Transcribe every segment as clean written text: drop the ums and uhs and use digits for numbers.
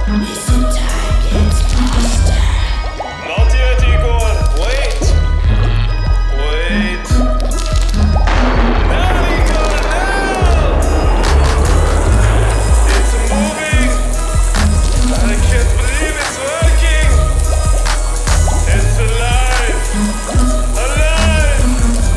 Not yet, Igor. Wait. Wait. Now, Igor, now! It's moving. I can't believe it's working. It's alive. Alive.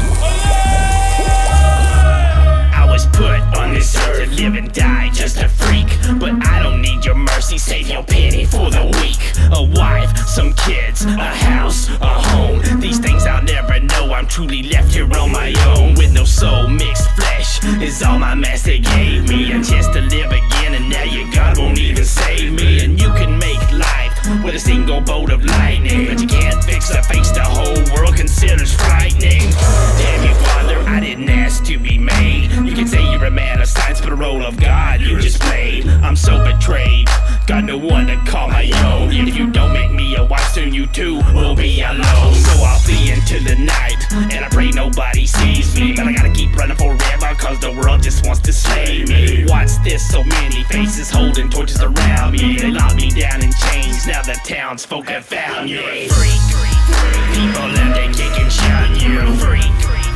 Alive! I was put on this earth to live and die, just a freak. But I don't need your mercy, save your pity for the weak. A wife, some kids, a house, a home. These things I'll never know, I'm truly left here on my own. With no soul, mixed flesh is all my master gave me. A chance to live again, and now your God won't even save me. And you can make life with a single bolt of lightning, but you can't fix a face the whole world considers frightening. Damn you, Father, I didn't ask to be made. You can say you're a man of science, but the role of God you just played. I'm so betrayed, got no one to call my own. If you don't make me a wife, soon you too will be alone. So I'll flee into the night, and I pray nobody sees me. But I gotta keep running forever, cause the world just wants to slay me. Watch this, so many faces holding torches around me. They lock me down in chains, now the townsfolk have found me. Freak, people love to kick and shun you. Freak,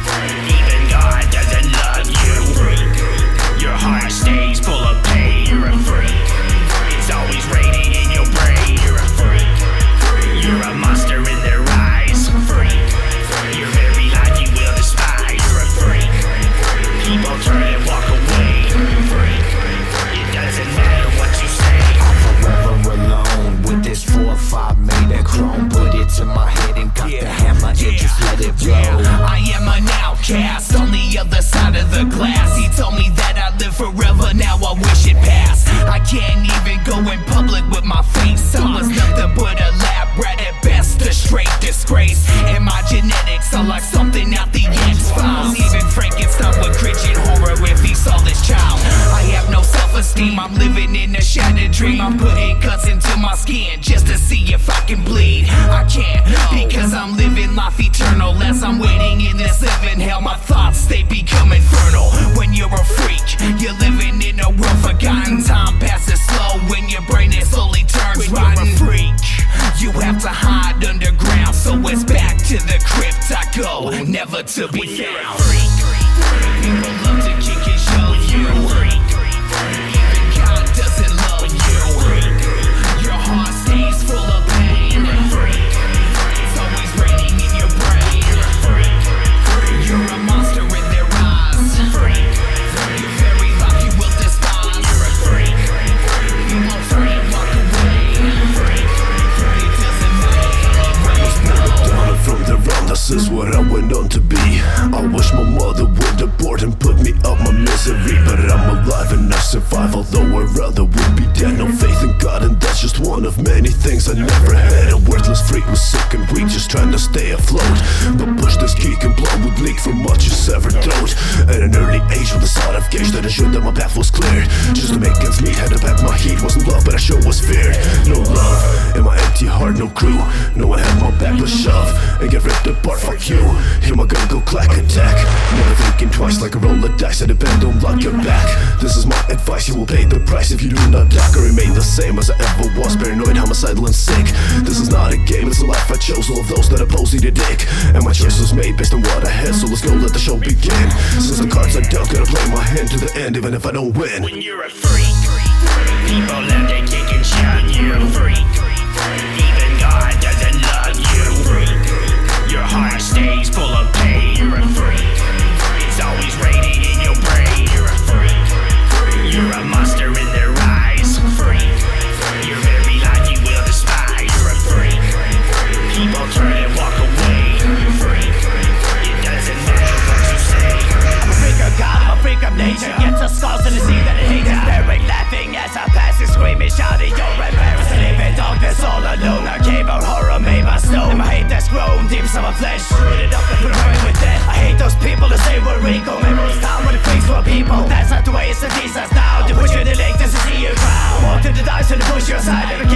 even God doesn't love you. Freak, your heart stays full of pain. You're a freak, it's always raining in your brain. You're a freak, you're a monster in their eyes. Freak, your very life you will despise. You're a freak, people turn and walk away. Freak, it doesn't matter what you say. I'm forever alone with this 4 or 5 made of chrome. Put it to my head and got the hammer and just let it blow. I am an outcast on the other side of the glass. He told me that I live forever, now I wish it passed. I can't even go in public with my face. I was nothing but a lab rat at best, a straight disgrace. And my genetics are like something out the X-Files. Even Frankenstein would cringe in horror if he saw this child. I have no self-esteem, I'm living in a shattered dream. I'm putting cuts into my skin just to see if I can bleed. I can't, because I'm living life eternal. As I'm waiting in this living hell, my thoughts, they become infernal. When you're a freak, you're living in a world forgotten. Time passes slow when your brain is slowly turns rotten. You're a freak, you have to hide underground. So it's back to the crypt I go, never to be found. People love to kick and show you. Even God doesn't love you. Your heart stays full of pain. It's always raining in your brain. You're a monster in their eyes. Your very life you will despise. You won't turn and walk away. It doesn't matter. Down from the round, this is what I went on to be. I wish my mother would abort and put me out my misery. But I'm alive and I survive, although I rather would be dead. No faith in God, and that's just one of many things I never had. A worthless freak was sick and weak, just trying to stay afloat. But push this geek and blood would leak from much a severed throat. At an early age with the side of gauge that ensured that my path was cleared. Just to make ends meet, had to pack my heat. Wasn't love, but I sure was feared. No love in my empty heart, no crew. No one had my back, but shove and get ripped apart, fuck you. Hear my gun go clack, attack. Never thinking twice, like a roll of dice. At a bend, don't lock your back. This is my advice, you will pay the price if you do not duck or remain the same as I ever was. Paranoid, homicidal and sick. This is not a game, it's a life I chose. All of those that oppose eat a dick. And my choice was made based on what I had. So let's go, let the show begin. Since the cards are dealt, gotta play my hand to the end, even if I don't win. When you're a freak, people love to kick and shun you. Freak, even God doesn't love you. Freak, your heart stays full of pain. You're a freak, it's always raining in your brain. You're a freak, you're a monster in their eyes. Freak, your very life you will despise. You're a freak, people turn and walk away. Freak, it doesn't matter what you say. I'm a freak of God, I'm a freak of nature. Get the scars and the sea that I hate. Staring, laughing as I pass and screaming, shouting, you're embarrassed. Live in darkness all alone. I came out horror made my stone. And my hate that's grown deep inside my flesh. Root it up and put it right with that. I hate those people that say we're equal. Memories down with the freaks for people. That's not the way it's a Jesus now. To push you in the lake just to see you drown. Walk to the dice and push you aside. Never